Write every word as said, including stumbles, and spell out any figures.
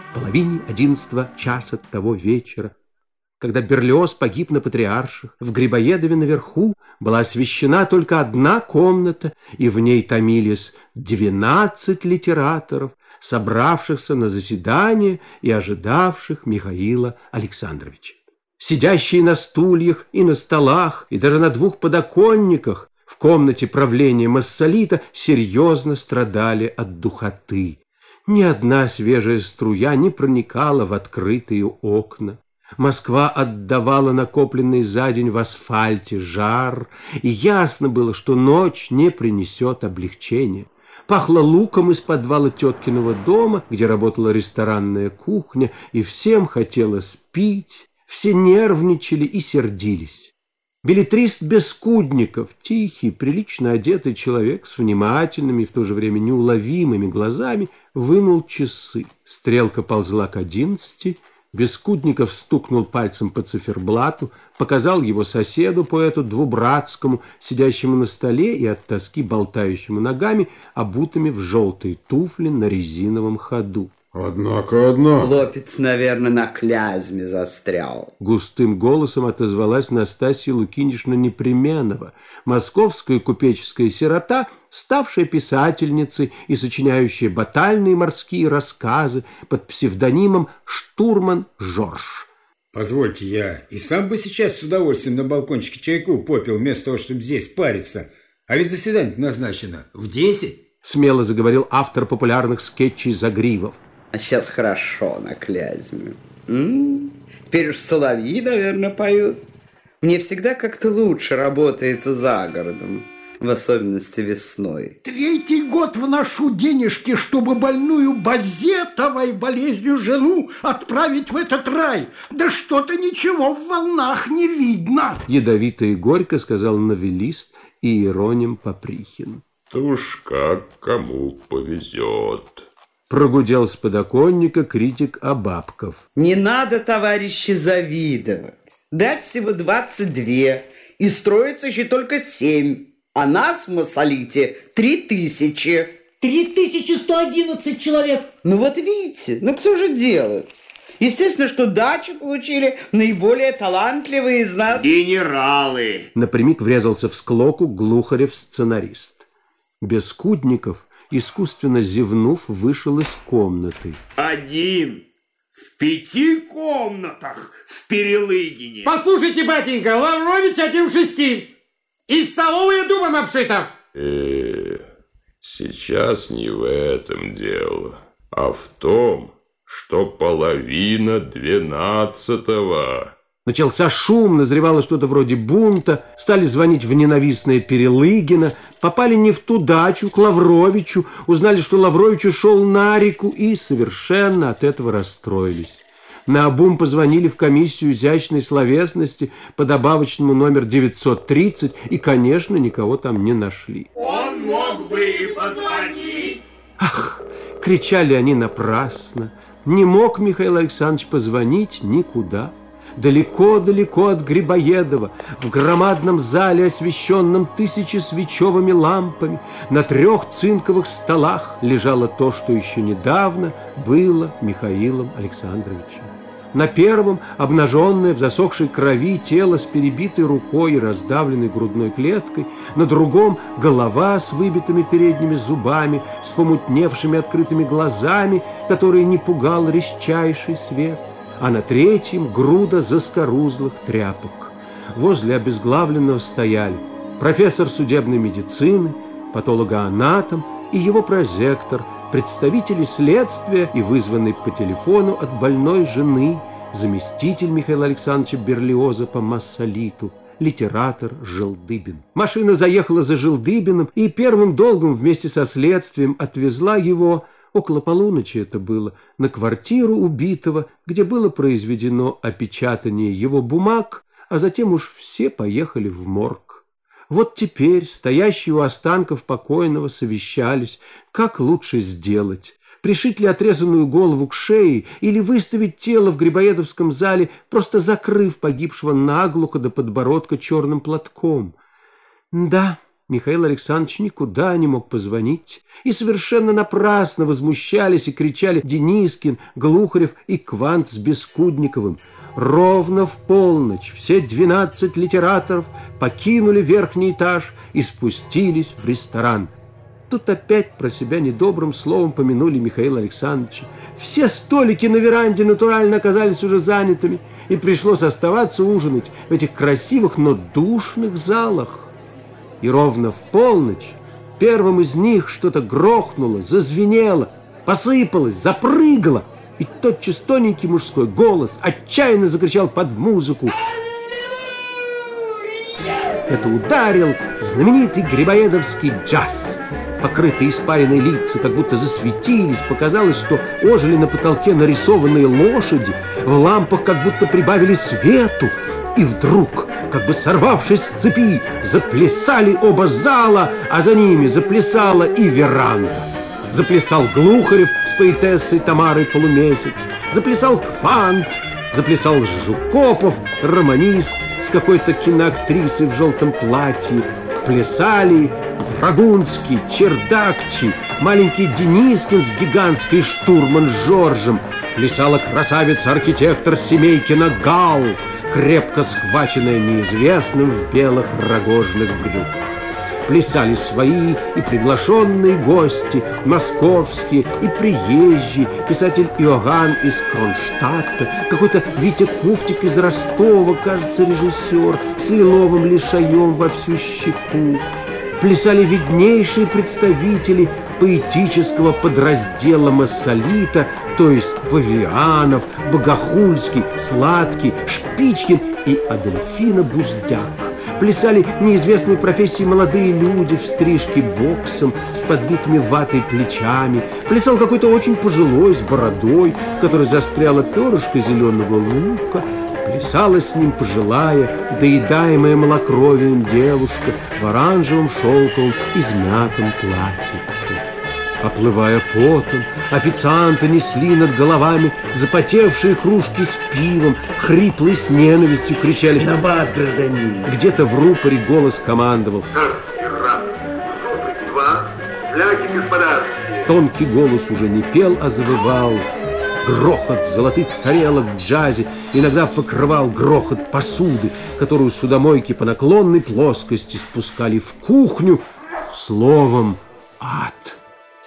В половине одиннадцатого часа того вечера, когда Берлиоз погиб на Патриарших, в Грибоедове наверху была освещена только одна комната, и в ней томились двенадцать литераторов, собравшихся на заседание и ожидавших Михаила Александровича. Сидящие на стульях и на столах, и даже на двух подоконниках в комнате правления Массолита серьезно страдали от духоты. Ни одна свежая струя не проникала в открытые окна. Москва отдавала накопленный за день в асфальте жар, и ясно было, что ночь не принесет облегчения. Пахло луком из подвала теткиного дома, где работала ресторанная кухня, и всем хотелось пить, все нервничали и сердились. Беллетрист Бескудников, тихий, прилично одетый человек с внимательными и в то же время неуловимыми глазами, вынул часы. Стрелка ползла к одиннадцати. Бескудников стукнул пальцем по циферблату, показал его соседу, поэту Двубратскому, сидящему на столе и от тоски болтающему ногами, обутыми в желтые туфли на резиновом ходу. Однако, однако... Хлопец, наверное, на клязьме застрял. Густым голосом отозвалась Настасья Лукинишна Непременова, московская купеческая сирота, ставшая писательницей и сочиняющая батальные морские рассказы под псевдонимом «Штурман Жорж». Позвольте, я и сам бы сейчас с удовольствием на балкончике чайку попил, вместо того, чтобы здесь париться. А ведь заседание назначено в десять. Смело заговорил автор популярных скетчей Загривов. А сейчас хорошо на клязьме. М-м, теперь уж соловьи, наверное, поют. Мне всегда как-то лучше работается за городом, в особенности весной. Третий год вношу денежки, чтобы больную базетовой болезнью жену отправить в этот рай. Да что-то ничего в волнах не видно. Ядовито и горько сказал новеллист и Иероним Поприхин. То уж как кому повезет. Прогудел с подоконника критик Абабков. Не надо, товарищи, завидовать. Дать всего двадцать две, и строится еще только семь. А нас в Массолите три тысячи. Три тысячи сто одиннадцать человек. Ну вот видите, ну кто же делает? Естественно, что дачу получили наиболее талантливые из нас. Генералы. Напрямик врезался в склоку Глухарев-сценарист. Бескудников, искусственно зевнув, вышел из комнаты. Один в пяти комнатах в Перелыгине. Послушайте, батенька, Лаврович один в шести. И столовая дубом обшита. Э, сейчас не в этом дело, а в том, что половина двенадцатого. Начался шум, назревало что-то вроде бунта, стали звонить в ненавистное Перелыгино, попали не в ту дачу, к Лавровичу, узнали, что Лаврович ушел на реку и совершенно от этого расстроились. Наобум позвонили в комиссию изящной словесности по добавочному номер девятьсот тридцать и, конечно, никого там не нашли. Он мог бы и позвонить. Ах, кричали они напрасно. Не мог Михаил Александрович позвонить никуда. Далеко-далеко от Грибоедова, в громадном зале, освещенном тысячесвечевыми лампами, на трех цинковых столах лежало то, что еще недавно было Михаилом Александровичем. На первом обнаженное в засохшей крови тело с перебитой рукой и раздавленной грудной клеткой, на другом голова с выбитыми передними зубами, с помутневшими открытыми глазами, которые не пугал резчайший свет, а на третьем груда заскорузлых тряпок. Возле обезглавленного стояли профессор судебной медицины, патологоанатом и его прозектор, представители следствия и вызванный по телефону от больной жены заместитель Михаила Александровича Берлиоза по Массолиту, литератор Желдыбин. Машина заехала за Желдыбиным и первым долгом вместе со следствием отвезла его, около полуночи это было, на квартиру убитого, где было произведено опечатание его бумаг, а затем уж все поехали в морг. Вот теперь стоящие у останков покойного совещались, как лучше сделать. Пришить ли отрезанную голову к шее или выставить тело в Грибоедовском зале, просто закрыв погибшего наглухо до подбородка черным платком. Да, Михаил Александрович никуда не мог позвонить, и совершенно напрасно возмущались и кричали Денискин, Глухарев и Квант с Бескудниковым. Ровно в полночь все двенадцать литераторов покинули верхний этаж и спустились в ресторан. Тут опять про себя недобрым словом помянули Михаила Александровича. Все столики на веранде натурально оказались уже занятыми, и пришлось оставаться ужинать в этих красивых, но душных залах. И ровно в полночь первым из них что-то грохнуло, зазвенело, посыпалось, запрыгало, и тотчас тоненький мужской голос отчаянно закричал под музыку. Это ударил знаменитый грибоедовский джаз. Покрытые испаренные лица как будто засветились, показалось, что ожили на потолке нарисованные лошади, в лампах как будто прибавили свету, и вдруг, как бы сорвавшись с цепи, заплясали оба зала, а за ними заплясала и веранда. Заплясал Глухарев с поэтессой Тамарой Полумесяц, заплясал Квант, заплясал Жукопов, романист с какой-то киноактрисой в желтом платье. Плясали Драгунский, Чердакчи, маленький Денискин с гигантской штурман Жоржем. Плясала красавица-архитектор Семейкина Гал, крепко схваченная неизвестным в белых рогожных брюках. Плясали свои и приглашенные гости, московские и приезжие, писатель Иоганн из Кронштадта, какой-то Витя Куфтик из Ростова, кажется, режиссер, с лиловым лишаем во всю щеку. Плясали виднейшие представители поэтического подраздела массолита, то есть Павианов, Богохульский, Сладкий, Шпичкин и Адольфина Буздяк. Плясали неизвестные профессии молодые люди в стрижке боксом, с подбитыми ватой плечами. Плясал какой-то очень пожилой, с бородой, в которой застряла перышко зеленого лука. Плясала с ним пожилая, доедаемая малокровием девушка в оранжевом шелковом измятом платьице. Оплывая потом, официанты несли над головами запотевшие кружки с пивом, хриплые с ненавистью кричали «Виноват, гражданин!». Где-то в рупоре голос командовал «Два, фляги господарские!». Тонкий голос уже не пел, а завывал. Грохот золотых тарелок в джазе иногда покрывал грохот посуды, которую судомойки по наклонной плоскости спускали в кухню. Словом, ад.